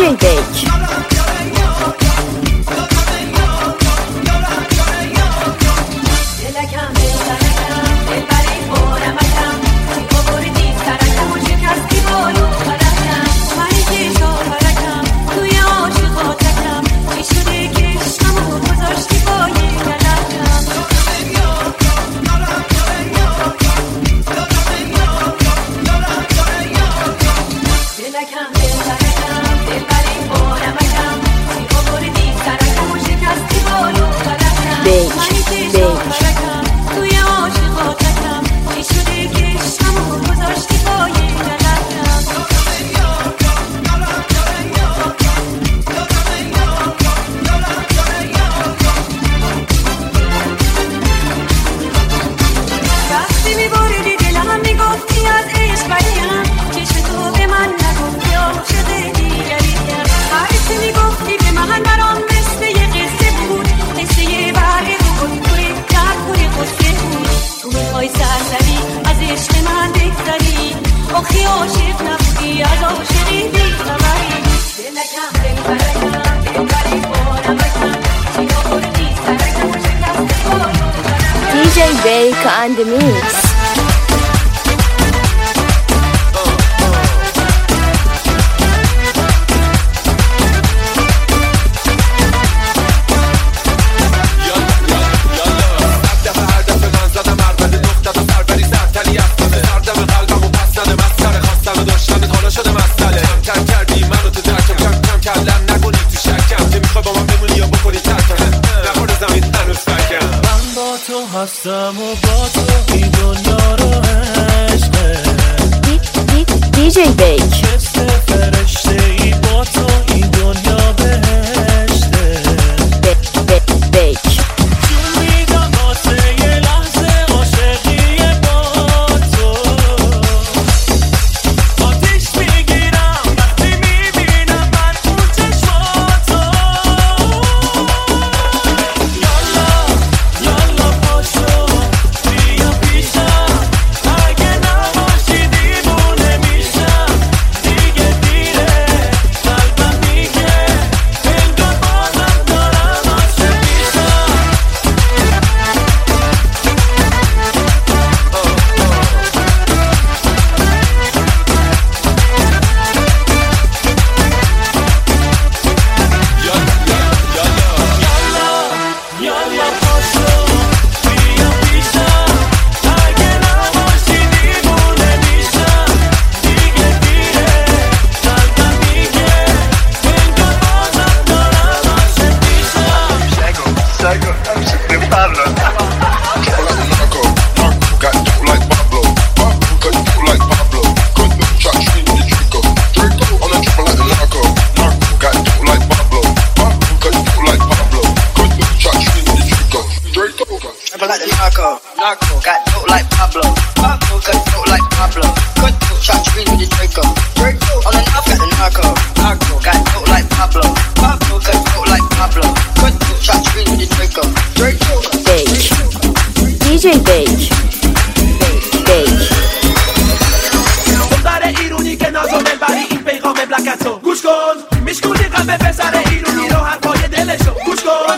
DJ Bake. DJ Bake and the Mix. هستم و با تو این دنیا رو عشقه DJ Bake. مثل فرشته ای با تو این دنیا بهشته Bake. جون میدم واسه یه لحظه عاشقی با تو آتیش میگیرم وقتی میبینم من اون چشماتو یالا پاشو بیا پیشم اگه نباشی دیوونه میشم دیگه دیره قلبم میگه انگار بازم دارم عاشق میشم یالا پاشو بیا پیشم اگه نباشی دیوونه میشم دیگه دیره قلبم میگه انگار بازم دارم عاشق میشم Psycho, I'm sick of Pablo. Got you like Pablo. Got you like Pablo. Got the shot, street with the Draco. Draco on the triple like the narco. Got you like Pablo. Got you like Pablo. Got the shot, street with the Draco. Draco. Triple like the narco. Got dope like Pablo. Got dope like Pablo. Got dope shot street with the Draco. On the north got the narco. Got dope like Pablo. Got dope like Pablo. Got dope shot street with the Draco. Bake. DJ Bake. Bake. دختر ایرونی که نازو ببری این پیغام بلکتو گوش کن میشکونی قلب پسر ایرونی رو حرفای دلشو گوش کن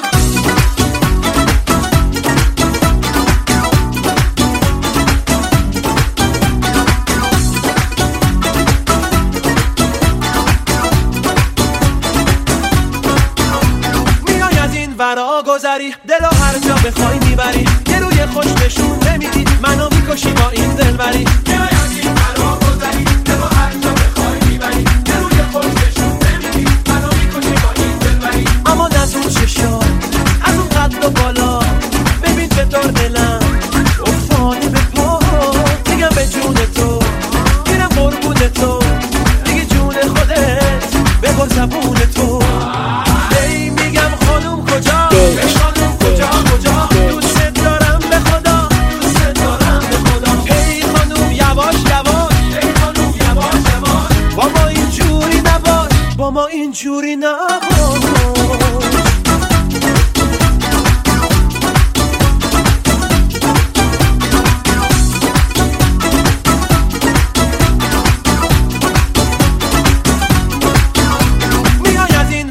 میای از این ورا گذری دلو هر جا بخوای میبری یه روی خوش بشون نمیدی منو میکشی با این دلبری میای از این ورا گذری دلو هر جا بخوای میبری یه روی خوش بشون نمیدی منو میکشی با این دلبری اما از اون چشا از اون قد و بالا ببین چطور دلم افتاده به پا میگم به جون تو میرم قربون تو دیگه جون خودت بگو زبون تو میگم خانوم کجا خانوم کجا دوست دارم به خدا دوست دارم به خدا هی خانوم یواش یواش هی خانوم یواش یواش با ما اینجوری نباش با ما اینجوری نباش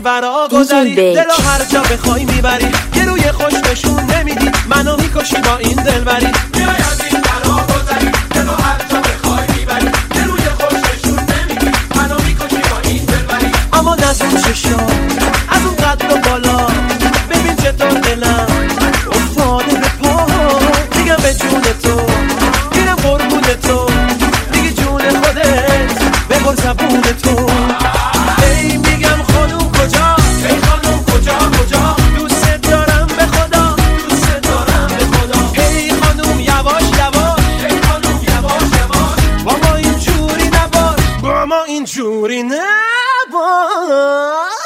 ورا گذری دلو هر جا بخوای میبری یه روی خوش بشون نمیدی منو میکشی با این دلبری میای از این ورا گذری دلو هر جا بخوای میبری یه روی خوش بشون نمیدی منو میکشی با این دلبری اما نزون چشا از اون قد و بالا ببین چطور دلم افتاده به پا میگم به جون تو میرم قربون تو میگی جون خودت بگو زبون تو ای میگم خانوم کجا ای خانوم کجا دوست دارم به خدا دوست دارم به خدا ای خانوم یواش ای خانوم یواش با ما اینجوری نباش با ما اینجوری نباش